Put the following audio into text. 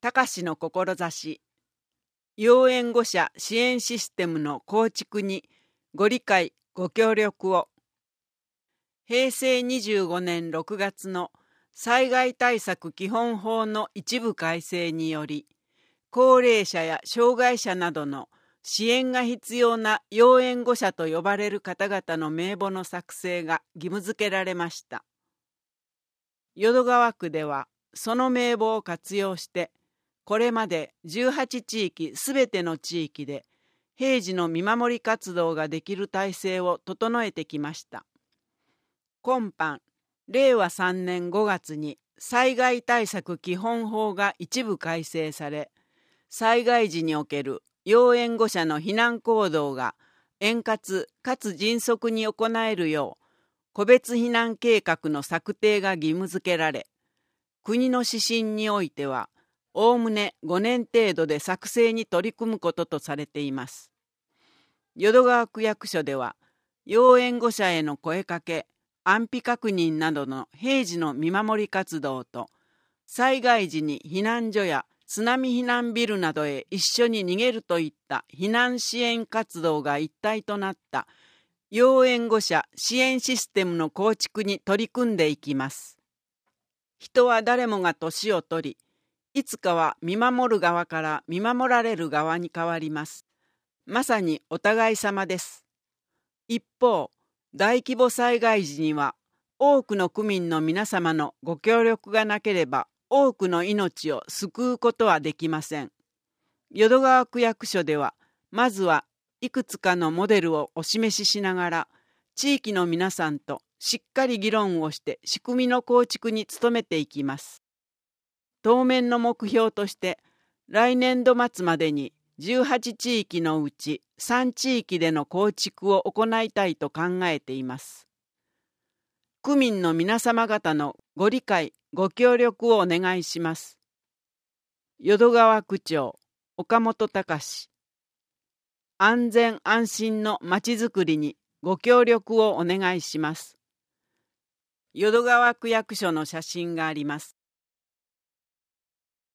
隆の志、要援護者支援システムの構築にご理解ご協力を。平成25年6月の災害対策基本法の一部改正により、高齢者や障害者などの支援が必要な要援護者と呼ばれる方々の名簿の作成が義務付けられました。淀川区ではその名簿を活用して、これまで18地域すべての地域で平時の見守り活動ができる体制を整えてきました。今般、令和3年5月に災害対策基本法が一部改正され、災害時における要援護者の避難行動が円滑かつ迅速に行えるよう、個別避難計画の策定が義務付けられ、国の指針においては、おおむね5年程度で作成に取り組むこととされています。淀川区役所では、要援護者への声かけ、安否確認などの平時の見守り活動と、災害時に避難所や津波避難ビルなどへ一緒に逃げるといった避難支援活動が一体となった要援護者支援システムの構築に取り組んでいきます。人は誰もが年を取り、いつかは見守る側から見守られる側に変わります。まさにお互い様です。一方、大規模災害時には多くの区民の皆様のご協力がなければ多くの命を救うことはできません。淀川区役所では、まずはいくつかのモデルをお示ししながら、地域の皆さんとしっかり議論をして仕組みの構築に努めていきます。当面の目標として、来年度末までに18地域のうち3地域での構築を行いたいと考えています。区民の皆様方のご理解、ご協力をお願いします。淀川区長、岡本隆。安全安心のまちづくりにご協力をお願いします。淀川区役所の写真があります。